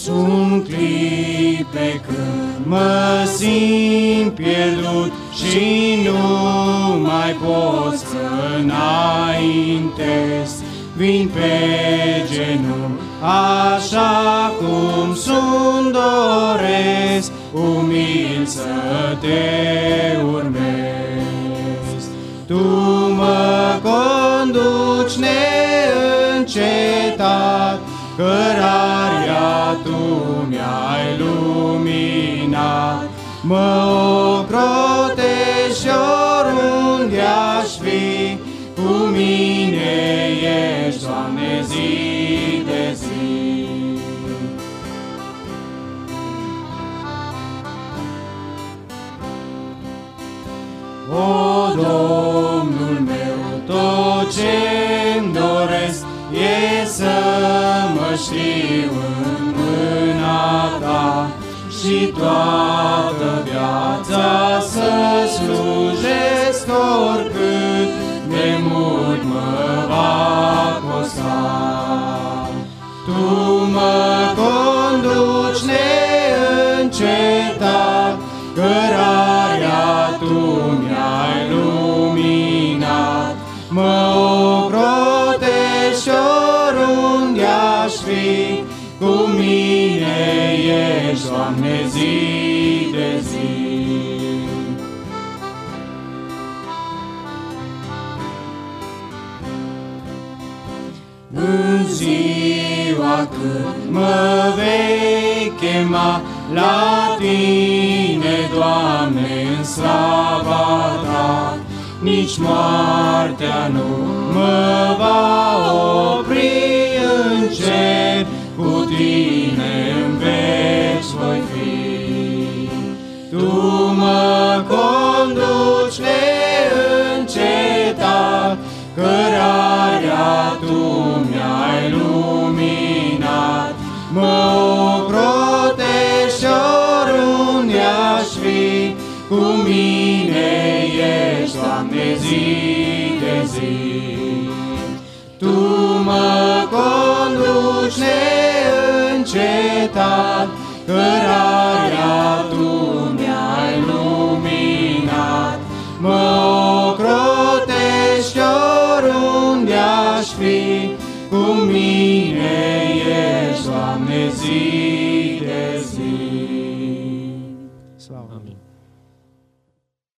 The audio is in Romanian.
Sunt clipe când mă simt pierdut și nu mai pot să înaintez. Vin pe genunchi, așa cum sunt, doresc, umil să te urmez. Tu mă conduci neîncetat, cărarea Tu mi-ai luminat. Mă ocrotești oriunde aș fi, cu mine ești, Doamne, zi de zi. O, Domnul meu, tot ce-mi doresc e să mă știu în mâna Ta și toată viața să slujesc, oricât de mult mă va costa. Tu mă conduci neîncetat, cărarea Tu mi-ai luminat. Mă ocrotești oriunde aș fi, cu mine ești, Doamne, zi de zi. În ziua când mă vei chema la Tine, Doamne, în slava Ta, nici moartea nu mă va opri în cer, cu Tine în veci voi fi. Tu mă conduci neîncetat, cărarea Tu mi-ai luminat. Mă ocrotești oriunde aș fi, cu mine ești, Doamne, zi de zi. Tu mă conduci neîncetat, cărarea Tu mi-ai luminat. Mă ocrotești oriunde aș fi, cu mine ești, Doamne, zi